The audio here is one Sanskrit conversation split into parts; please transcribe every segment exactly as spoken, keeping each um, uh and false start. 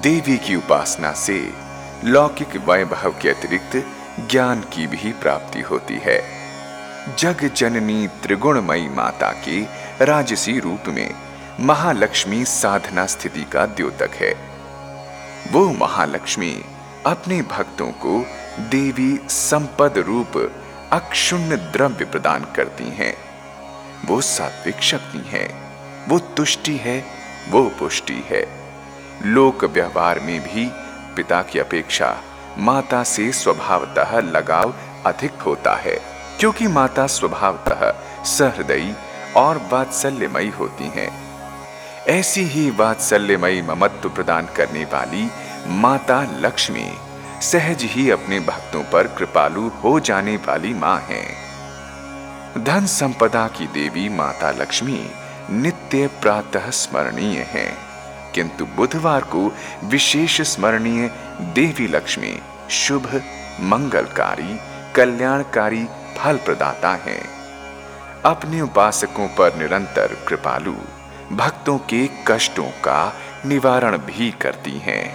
देवी की उपासना से लौकिक वैभव के अतिरिक्त ज्ञान की भी प्राप्ति होती है। जग जननी त्रिगुणमयी माता के राजसी रूप में महालक्ष्मी साधना स्थिति का द्योतक है। वो महालक्ष्मी अपने भक्तों को देवी संपद रूप अक्षुण्ण द्रव्य प्रदान करती हैं। वो सात्विक शक्ति है, वो तुष्टि है, वो पुष्टि है। लोक व्यवहार में भी पिता की अपेक्षा माता से स्वभावतः लगाव अधिक होता है, क्योंकि माता स्वभावतः सहृदयी और वात्सल्यमयी होती हैं। ऐसी ही वात्सल्यमयी ममत्व प्रदान करने वाली माता लक्ष्मी सहज ही अपने भक्तों पर कृपालु हो जाने वाली मां है। धन संपदा की देवी माता लक्ष्मी नित्य प्रातः स्मरणीय है, किंतु बुधवार को विशेष स्मरणीय देवी लक्ष्मी शुभ, मंगलकारी, कल्याणकारी फल प्रदाता है। अपने उपासकों पर निरंतर कृपालु, भक्तों के कष्टों का निवारण भी करती हैं।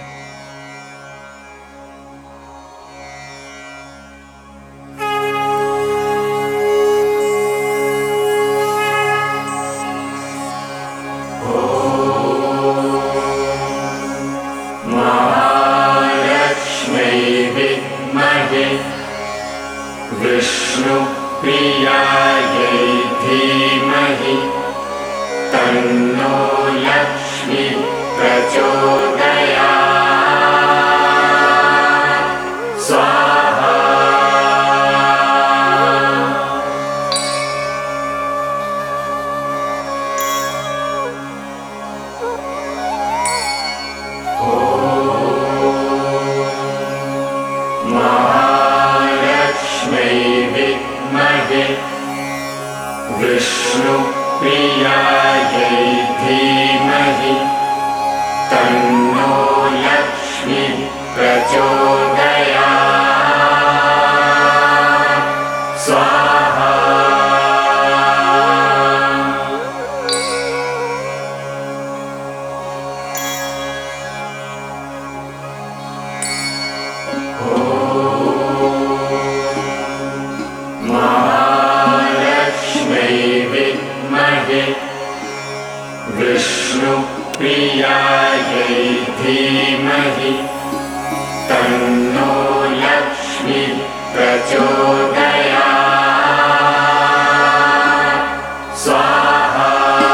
विष्णु प्रियायै धीमहि तन्नो लक्ष्मी प्रचोदयात्। स्वाहा। विष्णु प्रियायै धीमहि तन्नो लक्ष्मी प्रचोदयात्। स्वाहा। विष्णु प्रियायै धीमहि तन्नो लक्ष्मी प्रचोदयात्। स्वाहा।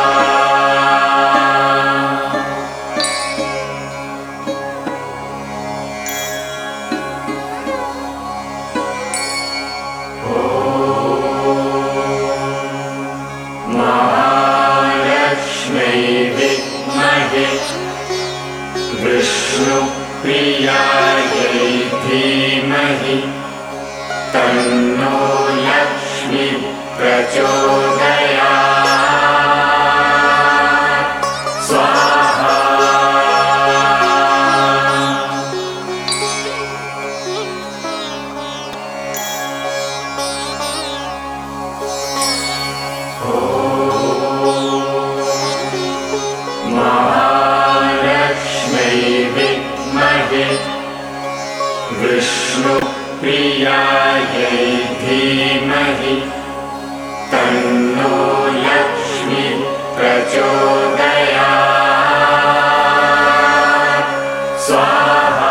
विष्णु प्रियायै धीमहि तन्नो लक्ष्मी प्रचोदयात्। स्वाहा। विष्णु प्रियायै धीमहि तन्नो लक्ष्मी प्रचोदयात्। स्वाहा।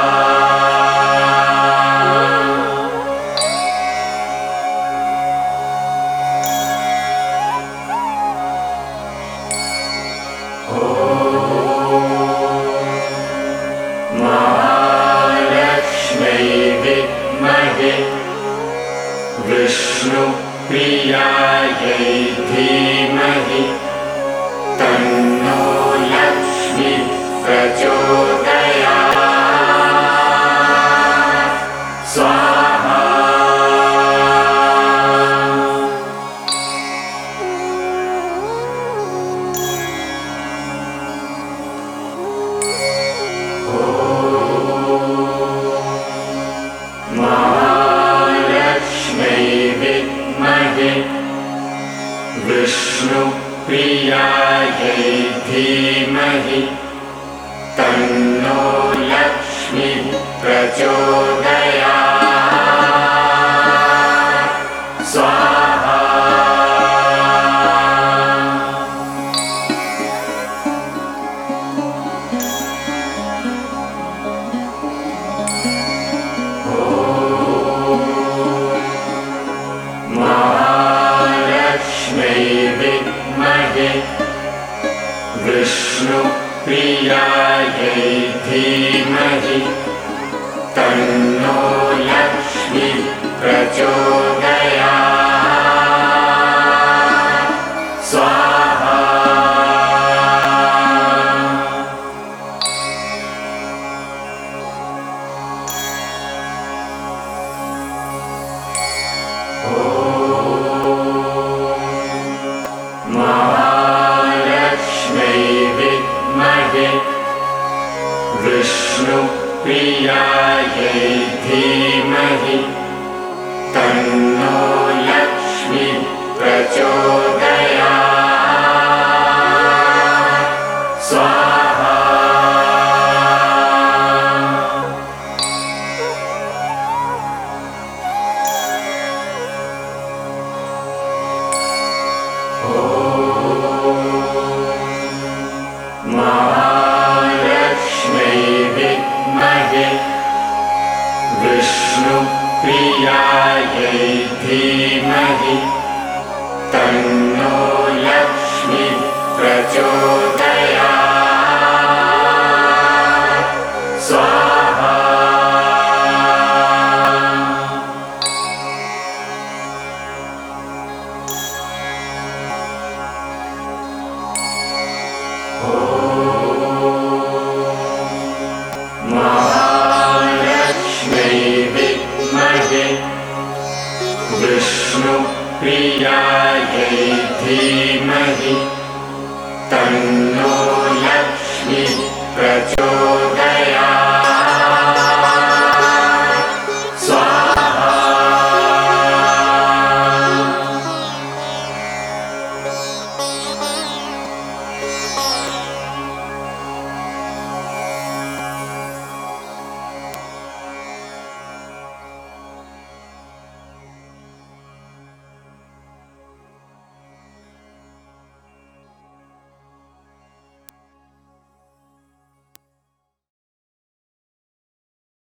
विष्णु प्रियायै धीमहि तन्नो लक्ष्मी प्रचोदयात्। स्वाहा। विष्णु प्रियायै धीमहि तन्नो प्रचोदयात् स्वाहा। महालक्ष्म्यै विद्महे विष्णुप्रियायै धीमहि तन्नो लक्ष्मी प्रचोदयात् स्वाहा। महालक्ष्म्यै विद्महे विष्णुप्रियायै धीमहि तन्नो लक्ष्मी प्रचोदयात् स्वाहा। महालक्ष्म्यै विद्महे विष्णुप्रियायै धीमहि तन्नो लक्ष्मी प्रचोदयात् स्वाहा। महालक्ष्म्यै विद्महे विष्णुप्रियायै धीमहि तन्नो